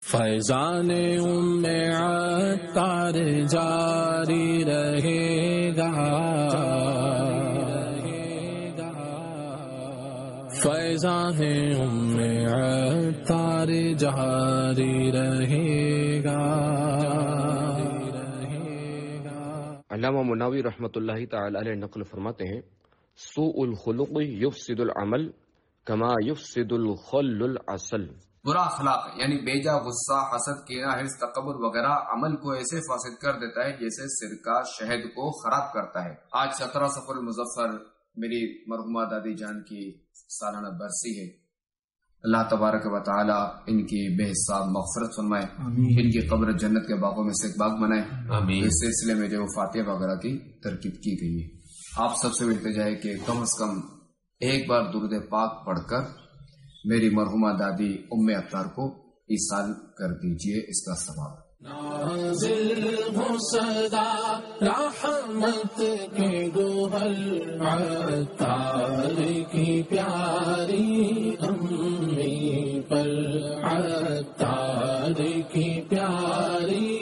فیضان عطار جاری رہے گا، فیضان عطار جاری رہے گا۔ علامہ مناوی رحمۃ اللہ تعالی علیہ نقل فرماتے ہیں، سوء الخلق یفسد العمل کما یفسد الخل العسل۔ برا اخلاق یعنی بیجا غصہ، حسد، کینہ، حرص، تکبر وغیرہ عمل کو ایسے فاسد کر دیتا ہے جیسے سرکہ شہد کو خراب کرتا ہے۔ آج 17 صفر المظفر میری مرحومہ دادی جان کی سالانہ برسی ہے۔ اللہ تبارک و تعالی ان کی بے حساب مغفرت فرمائے، ان کی قبر جنت کے باغوں میں سے ایک باغ بنائے۔ اس سلسلے میں جو فاتحہ وغیرہ کی ترکیب کی گئی ہے، آپ سب سے التجا ہے کہ کم از کم ایک بار درود پاک پڑھ کر میری مرحومہ دادی ام عطار کو ایصال کر دیجئے، اس کا ثواب۔ نازل ہو صدا رحمت کے گوہر، عطار کی پیاری امی پر، عطار کی پیاری